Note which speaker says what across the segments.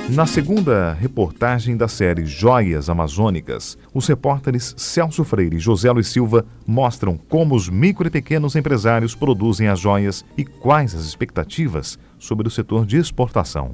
Speaker 1: Na segunda reportagem da série Joias Amazônicas, os repórteres Celso Freire e José Luiz Silva mostram como os micro e pequenos empresários produzem as joias e quais as expectativas sobre o setor de exportação.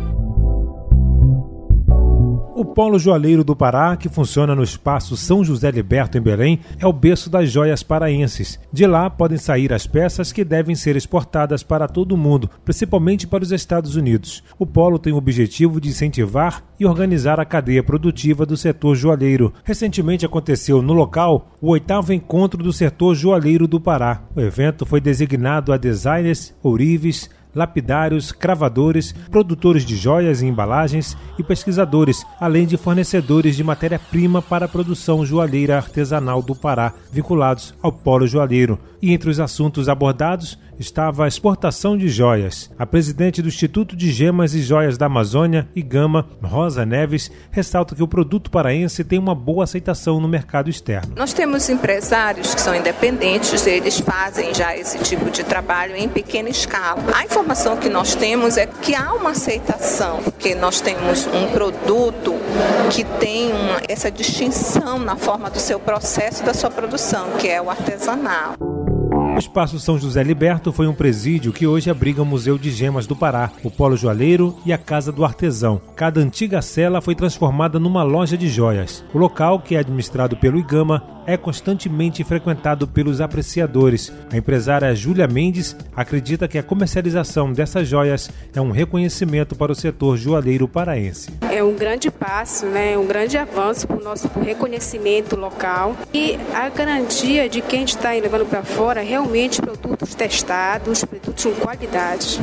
Speaker 2: O Polo Joalheiro do Pará, que funciona no Espaço São José Liberto, em Belém, é o berço das joias paraenses. De lá podem sair as peças que devem ser exportadas para todo o mundo, principalmente para os Estados Unidos. O Polo tem o objetivo de incentivar e organizar a cadeia produtiva do setor joalheiro. Recentemente aconteceu no local o 8º encontro do setor joalheiro do Pará. O evento foi designado a designers, ourives, lapidários, cravadores, produtores de joias e embalagens e pesquisadores, além de fornecedores de matéria-prima para a produção joalheira artesanal do Pará, vinculados ao Polo Joalheiro. E entre os assuntos abordados estava a exportação de joias. A presidente do Instituto de Gemas e Joias da Amazônia, IGAMA, Rosa Neves, ressalta que o produto paraense tem uma boa aceitação no mercado externo.
Speaker 3: Nós temos empresários que são independentes, eles fazem já esse tipo de trabalho em pequena escala. A informação que nós temos é que há uma aceitação, porque nós temos um produto que tem essa distinção na forma do seu processo, da sua produção, que é o artesanal.
Speaker 2: O Espaço São José Liberto foi um presídio que hoje abriga o Museu de Gemas do Pará, o Polo Joalheiro e a Casa do Artesão. Cada antiga cela foi transformada numa loja de joias. O local, que é administrado pelo IGAMA, é constantemente frequentado pelos apreciadores. A empresária Júlia Mendes acredita que a comercialização dessas joias é um reconhecimento para o setor joalheiro paraense.
Speaker 4: É um grande passo, um grande avanço para o nosso reconhecimento local e a garantia de quem está levando para fora realmente produtos testados, produtos com qualidade.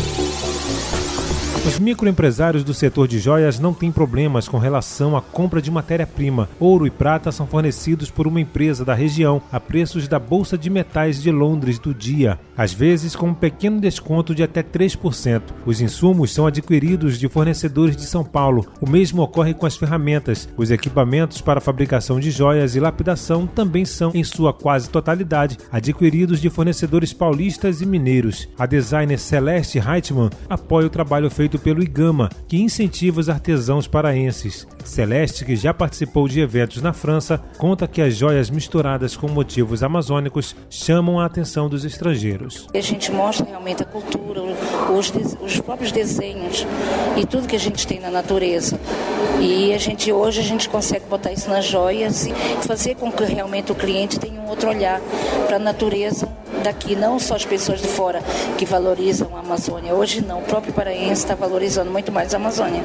Speaker 2: Os microempresários do setor de joias não têm problemas com relação à compra de matéria-prima. Ouro e prata são fornecidos por uma empresa da região a preços da Bolsa de Metais de Londres do dia, às vezes com um pequeno desconto de até 3%. Os insumos são adquiridos de fornecedores de São Paulo. O mesmo ocorre com as ferramentas. Os equipamentos para a fabricação de joias e lapidação também são, em sua quase totalidade, adquiridos de fornecedores paulistas e mineiros. A designer Celeste Reitman apoia o trabalho feito pelo IGAMA, que incentiva os artesãos paraenses. Celeste, que já participou de eventos na França, conta que as joias misturadas com motivos amazônicos chamam a atenção dos estrangeiros.
Speaker 5: A gente mostra realmente a cultura, os próprios desenhos e tudo que a gente tem na natureza. E hoje a gente consegue botar isso nas joias e fazer com que realmente o cliente tenha um outro olhar para a natureza daqui, não só as pessoas de fora que valorizam a Amazônia. Hoje não, o próprio paraense está valorizando muito mais a Amazônia.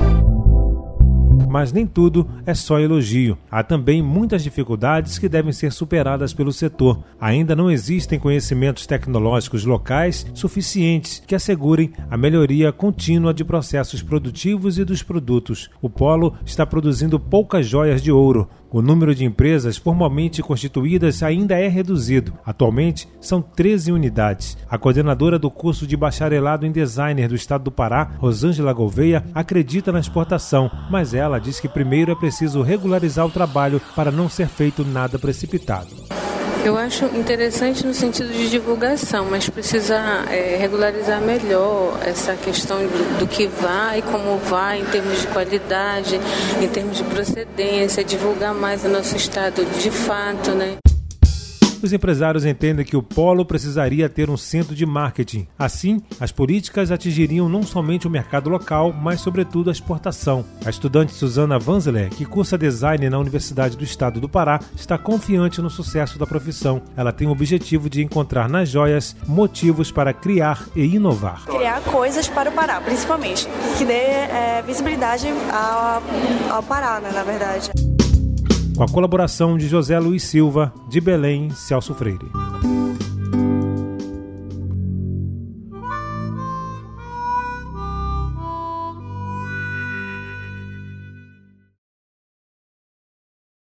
Speaker 2: Mas nem tudo é só elogio. Há também muitas dificuldades que devem ser superadas pelo setor. Ainda não existem conhecimentos tecnológicos locais suficientes que assegurem a melhoria contínua de processos produtivos e dos produtos. O Polo está produzindo poucas joias de ouro. O número de empresas formalmente constituídas ainda é reduzido. Atualmente, são 13 unidades. A coordenadora do curso de bacharelado em designer do estado do Pará, Rosângela Gouveia, acredita na exportação, mas ela diz que primeiro é preciso regularizar o trabalho para não ser feito nada precipitado.
Speaker 6: Eu acho interessante no sentido de divulgação, mas precisa regularizar melhor essa questão do que vai e como vai, em termos de qualidade, em termos de procedência, divulgar mais o nosso estado de fato,
Speaker 2: Os empresários entendem que o Polo precisaria ter um centro de marketing. Assim, as políticas atingiriam não somente o mercado local, mas sobretudo a exportação. A estudante Suzana Vanzeler, que cursa design na Universidade do Estado do Pará, está confiante no sucesso da profissão. Ela tem o objetivo de encontrar nas joias motivos para criar e inovar.
Speaker 7: Criar coisas para o Pará, principalmente, que dê visibilidade ao Pará, na verdade.
Speaker 2: Com a colaboração de José Luiz Silva, de Belém, Celso Freire.